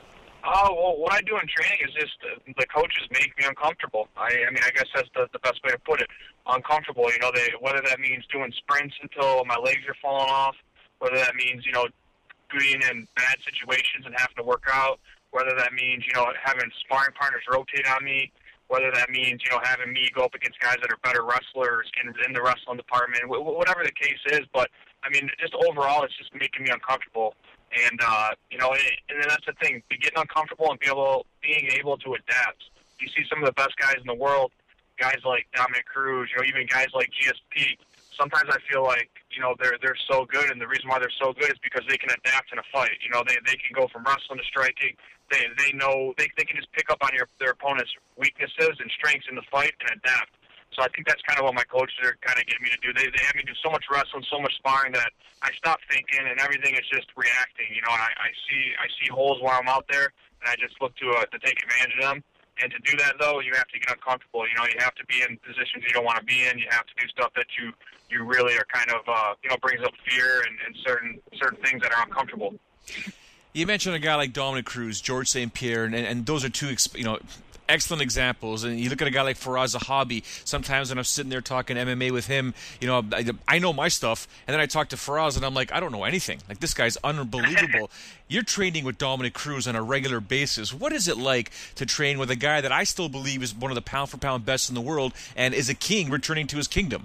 Oh, well, what I do in training is just uh, the coaches make me uncomfortable. I, I mean, I guess that's the, the best way to put it. Uncomfortable, you know, they, whether that means doing sprints until my legs are falling off, whether that means, you know, being in bad situations and having to work out, whether that means, you know, having sparring partners rotate on me, whether that means, you know, having me go up against guys that are better wrestlers in, in the wrestling department, whatever the case is. But, I mean, just overall, it's just making me uncomfortable. And, uh, you know, and, and that's the thing, be getting uncomfortable and be able, being able to adapt. You see some of the best guys in the world, guys like Dominic Cruz, you know, even guys like G S P. Sometimes I feel like, you know, they're they're so good, and the reason why they're so good is because they can adapt in a fight. You know, they they can go from wrestling to striking. They they know, they, they can just pick up on your their opponent's weaknesses and strengths in the fight and adapt. So I think that's kind of what my coaches are kind of getting me to do. They they have me do so much wrestling, so much sparring that I stop thinking and everything is just reacting. You know, and I, I see I see holes while I'm out there, and I just look to uh, to take advantage of them. And to do that, though, you have to get uncomfortable. You know, you have to be in positions you don't want to be in. You have to do stuff that you you really are kind of uh, you know brings up fear and, and certain certain things that are uncomfortable. You mentioned a guy like Dominic Cruz, George Saint Pierre, and, and those are two, you know, excellent examples. And you look at a guy like Faraz Zahabi. Sometimes when I'm sitting there talking M M A with him, you know, I, I know my stuff, and then I talk to Faraz, and I'm like, I don't know anything. Like, this guy's unbelievable. You're training with Dominic Cruz on a regular basis. What is it like to train with a guy that I still believe is one of the pound-for-pound best in the world and is a king returning to his kingdom?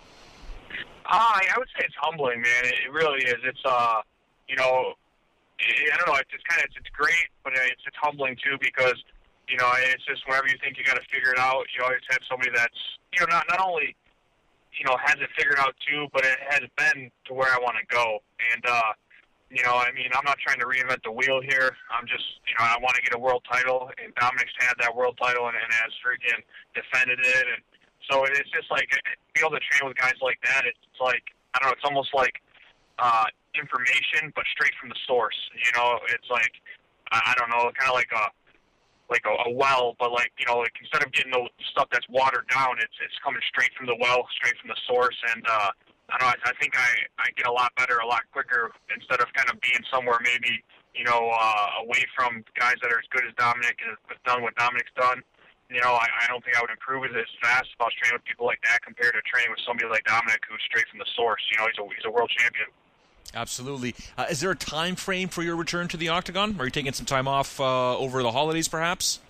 Uh, I would say it's humbling, man. It, it really is. It's, uh, you know, it, I don't know. It's, it's kind of it's, it's great, but it's it's humbling too because. You know, it's just whenever you think you got to figure it out, you always have somebody that's, you know, not not only, you know, has it figured out too, but it has been to where I want to go. And, uh, you know, I mean, I'm not trying to reinvent the wheel here. I'm just, you know, I want to get a world title, and Dominic's had that world title and, and has freaking defended it. And so it's just like, be able to train with guys like that, it's like, I don't know, it's almost like uh, information, but straight from the source. You know, it's like, I, I don't know, kind of like a, like a, a well, but like, you know, like instead of getting the stuff that's watered down, it's it's coming straight from the well, straight from the source. And uh, I don't know, I, I think I, I get a lot better, a lot quicker instead of kind of being somewhere maybe, you know, uh, away from guys that are as good as Dominic and have done what Dominic's done. You know, I, I don't think I would improve as fast if I was training with people like that compared to training with somebody like Dominic who's straight from the source. You know, he's a, he's a world champion. Absolutely. Uh, is there a time frame for your return to the Octagon? Are you taking some time off uh, over the holidays, perhaps?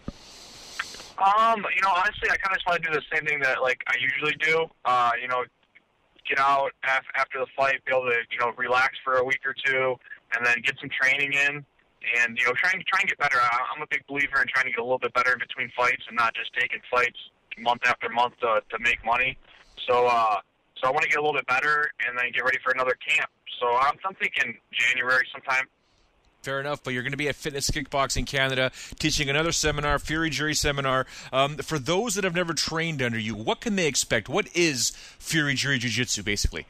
Um, you know, honestly, I kind of just want to do the same thing that like I usually do. Uh, you know, get out af- after the fight, be able to you know relax for a week or two, and then get some training in, and you know, try and try and get better. I, I'm a big believer in trying to get a little bit better in between fights and not just taking fights month after month to to make money. So, uh, so I want to get a little bit better and then get ready for another camp. So I'm, I'm thinking January sometime. Fair enough, but you're going to be at Fitness Kickboxing Canada teaching another seminar, Fury Jury seminar. Um, for those that have never trained under you, what can they expect? What is Fury Jury Jiu-Jitsu, basically?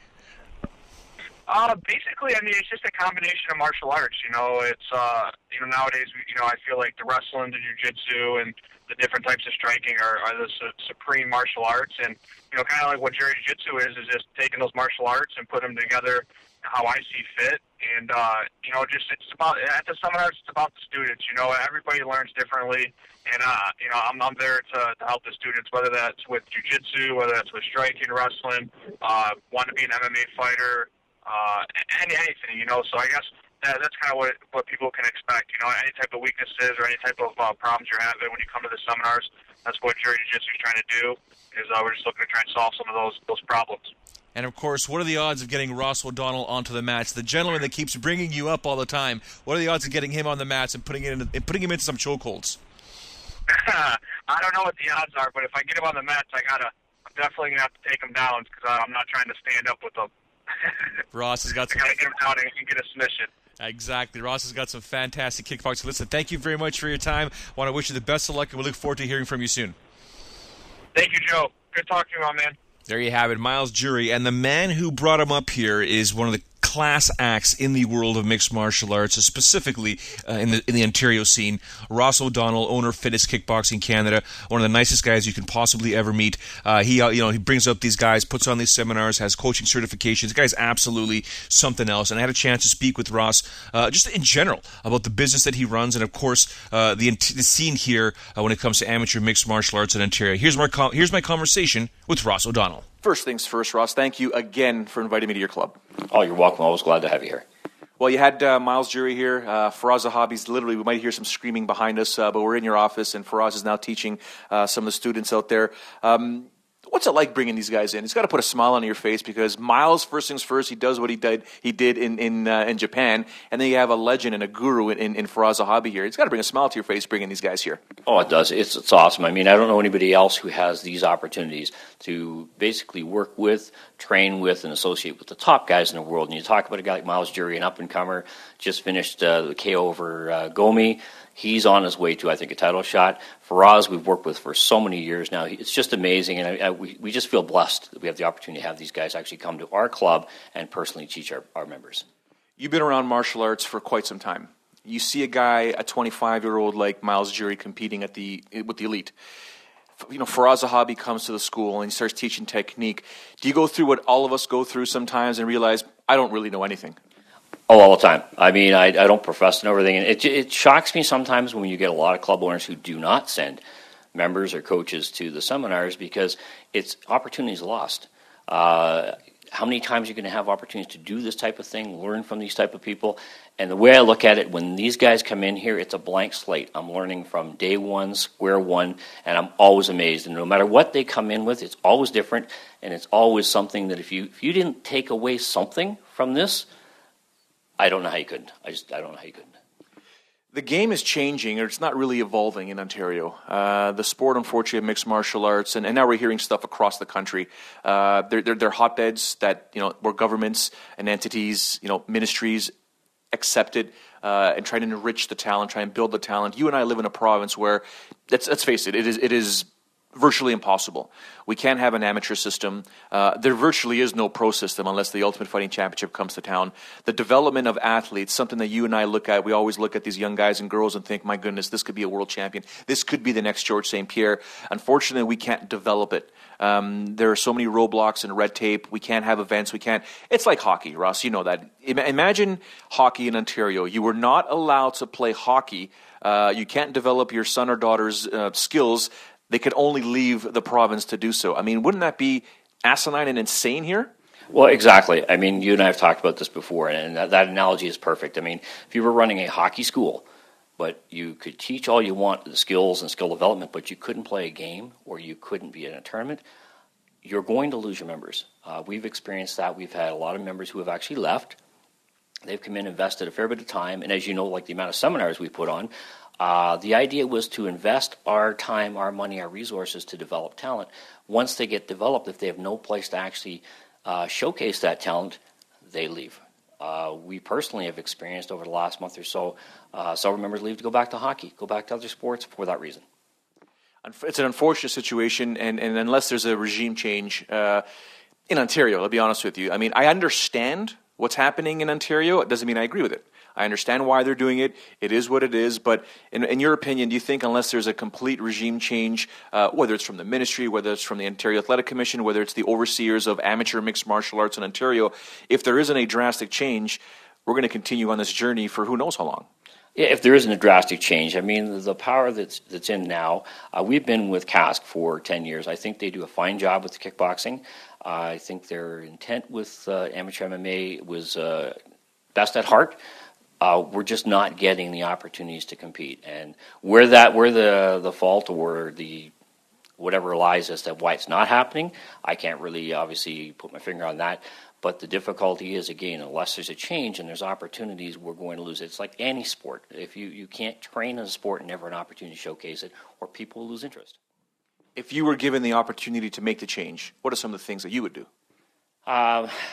Uh, basically, I mean, it's just a combination of martial arts. You know, it's, uh, you know, nowadays, you know, I feel like the wrestling, the jiu-jitsu, and the different types of striking are, are the su- supreme martial arts. And, you know, kind of like what Jury Jiu-Jitsu is, is just taking those martial arts and putting them together how I see fit. And, uh, you know, just it's about, at the seminars, it's about the students. You know, everybody learns differently. And, uh, you know, I'm, I'm there to, to help the students, whether that's with jiu-jitsu, whether that's with striking, wrestling, uh, want to be an M M A fighter, uh, any, anything, you know. So I guess that, that's kind of what what people can expect, you know, any type of weaknesses or any type of uh, problems you're having when you come to the seminars. That's what Jury Jiu-Jitsu is trying to do, is uh, we're just looking to try and solve some of those those problems. And, of course, what are the odds of getting Ross O'Donnell onto the mats? The gentleman that keeps bringing you up all the time. What are the odds of getting him on the mats and putting it in, and putting him into some chokeholds? I don't know what the odds are, but if I get him on the mats, I gotta, I'm definitely going to have to take him down because I'm not trying to stand up with him. Ross has got some... I got to get him down and get a submission. Exactly. Ross has got some fantastic kickboxing. Listen, thank you very much for your time. I want to wish you the best of luck, and we look forward to hearing from you soon. Thank you, Joe. Good talking to you, my man. There you have it, Myles Jury. And the man who brought him up here is one of the class acts in the world of mixed martial arts, specifically uh, in the in the Ontario scene. Ross O'Donnell, owner of Fitness Kickboxing Canada, one of the nicest guys you can possibly ever meet. Uh, he uh, you know he brings up these guys, puts on these seminars, has coaching certifications. The guy's absolutely something else. And I had a chance to speak with Ross uh, just in general about the business that he runs, and of course uh, the the scene here uh, when it comes to amateur mixed martial arts in Ontario. Here's my co- here's my conversation with Ross O'Donnell. First things first, Ross, thank you again for inviting me to your club. Oh, you're welcome. Always glad to have you here. Well, you had uh, Miles Jury here. Uh, Faraz Zahabi's literally, we might hear some screaming behind us, uh, but we're in your office, and Faraz is now teaching uh, some of the students out there. Um, What's it like bringing these guys in? It's got to put a smile on your face because Miles, first things first, he does what he did he did in in, uh, in Japan, and then you have a legend and a guru in, in, in Faraz Zahabi here. It's got to bring a smile to your face bringing these guys here. Oh, it does. It's it's awesome. I mean, I don't know anybody else who has these opportunities to basically work with, train with, and associate with the top guys in the world. And you talk about a guy like Miles Jury, an up-and-comer, just finished uh, the K O over uh, Gomi. He's on his way to, I think, a title shot. Faraz, we've worked with for so many years now. It's just amazing, and I, I, we, we just feel blessed that we have the opportunity to have these guys actually come to our club and personally teach our, our members. You've been around martial arts for quite some time. You see a guy, a twenty-five-year-old like Miles Jury, competing at the with the elite. You know, Faraz Zahabi comes to the school and he starts teaching technique. Do you go through what all of us go through sometimes and realize, I don't really know anything? Oh, all the time. I mean, I, I don't profess and everything. And it, it shocks me sometimes when you get a lot of club owners who do not send members or coaches to the seminars because it's opportunities lost. Uh, how many times are you going to have opportunities to do this type of thing, learn from these type of people? And the way I look at it, when these guys come in here, it's a blank slate. I'm learning from day one, square one, and I'm always amazed. And no matter what they come in with, it's always different, and it's always something that if you if you didn't take away something from this, I don't know how you couldn't. I just I don't know how you couldn't. The game is changing, or it's not really evolving in Ontario. Uh, the sport, unfortunately, of mixed martial arts, and, and now we're hearing stuff across the country. Uh, they're, they're, they're hotbeds that, you know, where governments and entities, you know, ministries accept it uh, and try to enrich the talent, try and build the talent. You and I live in a province where, let's, let's face it, it is it is virtually impossible. We can't have an amateur system. Uh, there virtually is no pro system unless the Ultimate Fighting Championship comes to town. The development of athletes, something that you and I look at, we always look at these young guys and girls and think, my goodness, this could be a world champion. This could be the next George Saint Pierre. Unfortunately, we can't develop it. Um, there are so many roadblocks and red tape. We can't have events. We can't. It's like hockey, Ross. You know that. Imagine hockey in Ontario. You were not allowed to play hockey. Uh, you can't develop your son or daughter's uh, skills. They could only leave the province to do so. I mean, wouldn't that be asinine and insane here? Well, exactly. I mean, you and I have talked about this before, and that, that analogy is perfect. I mean, if you were running a hockey school, but you could teach all you want, the skills and skill development, but you couldn't play a game or you couldn't be in a tournament, you're going to lose your members. Uh, we've experienced that. We've had a lot of members who have actually left. They've come in, invested a fair bit of time, and as you know, like the amount of seminars we put on, Uh, the idea was to invest our time, our money, our resources to develop talent. Once they get developed, if they have no place to actually uh, showcase that talent, they leave. Uh, we personally have experienced over the last month or so, uh, several members leave to go back to hockey, go back to other sports for that reason. It's an unfortunate situation, and, and unless there's a regime change uh, in Ontario, I'll be honest with you. I mean, I understand what's happening in Ontario. It doesn't mean I agree with it. I understand why they're doing it. It is what it is. But in, in your opinion, do you think unless there's a complete regime change, uh, whether it's from the ministry, whether it's from the Ontario Athletic Commission, whether it's the overseers of amateur mixed martial arts in Ontario, if there isn't a drastic change, we're going to continue on this journey for who knows how long? Yeah, if there isn't a drastic change, I mean, the power that's that's in now, uh, we've been with C A S C for ten years. I think they do a fine job with the kickboxing. Uh, I think their intent with uh, amateur M M A was uh, best at heart. Uh, we're just not getting the opportunities to compete, and where that where the the fault or the whatever lies as to why it's not happening, I can't really obviously put my finger on that. But the difficulty is, again, unless there's a change and there's opportunities, we're going to lose it. It's like any sport. If you, you can't train in a sport and never an opportunity to showcase it, or people will lose interest. If you were given the opportunity to make the change, what are some of the things that you would do? Uh,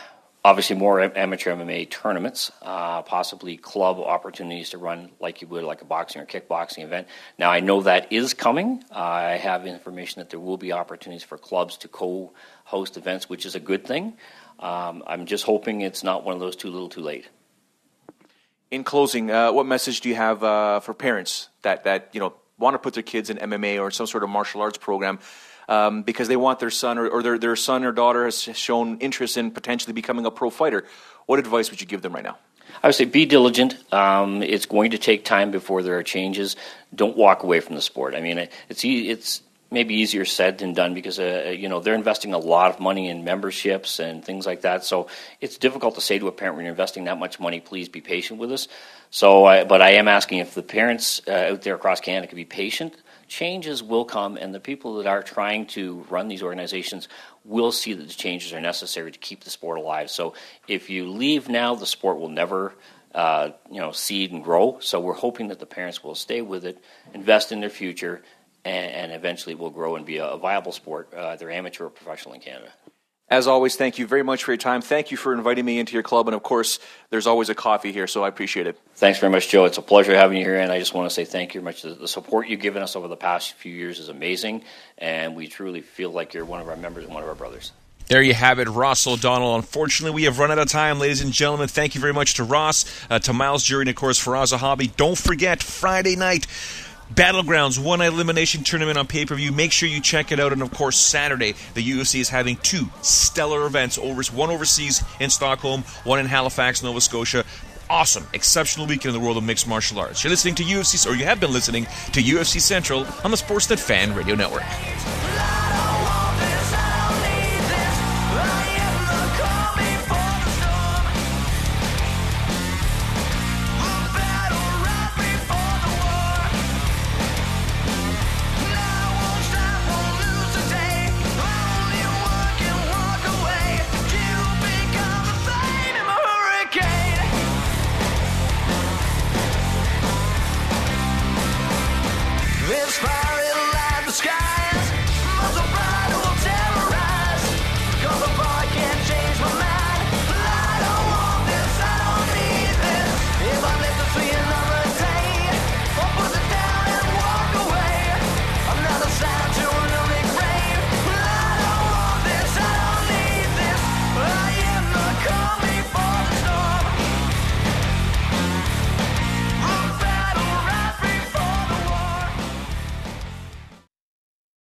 obviously more amateur M M A tournaments, uh, possibly club opportunities to run like you would like a boxing or kickboxing event. Now, I know that is coming. Uh, I have information that there will be opportunities for clubs to co-host events, which is a good thing. Um, I'm just hoping it's not one of those too little too late. In closing, uh, what message do you have uh, for parents that, that you know want to put their kids in M M A or some sort of martial arts program um, because they want their son or, or their, their son or daughter has shown interest in potentially becoming a pro fighter? What advice would you give them right now? I would say be diligent. Um, it's going to take time before there are changes. Don't walk away from the sport. I mean, it's it's maybe easier said than done because uh, you know they're investing a lot of money in memberships and things like that. So it's difficult to say to a parent, when you're investing that much money, please be patient with us. So, I, but I am asking if the parents uh, out there across Canada can be patient. Changes will come, and the people that are trying to run these organizations will see that the changes are necessary to keep the sport alive. So if you leave now, the sport will never uh, you know, seed and grow. So we're hoping that the parents will stay with it, invest in their future, and, and eventually will grow and be a, a viable sport, uh, either amateur or professional in Canada. As always, thank you very much for your time. Thank you for inviting me into your club. And, of course, there's always a coffee here, so I appreciate it. Thanks very much, Joe. It's a pleasure having you here, and I just want to say thank you very much. The, the support you've given us over the past few years is amazing, and we truly feel like you're one of our members and one of our brothers. There you have it, Ross O'Donnell. Unfortunately, we have run out of time, ladies and gentlemen. Thank you very much to Ross, uh, to Miles Jury, and, of course, Faraz Zahabi. Don't forget, Friday night, Battlegrounds, one-night elimination tournament on pay-per-view. Make sure you check it out. And, of course, Saturday, the U F C is having two stellar events, over, one overseas in Stockholm, one in Halifax, Nova Scotia. Awesome, exceptional weekend in the world of mixed martial arts. You're listening to U F C, or you have been listening to U F C Central on the Sportsnet Fan Radio Network.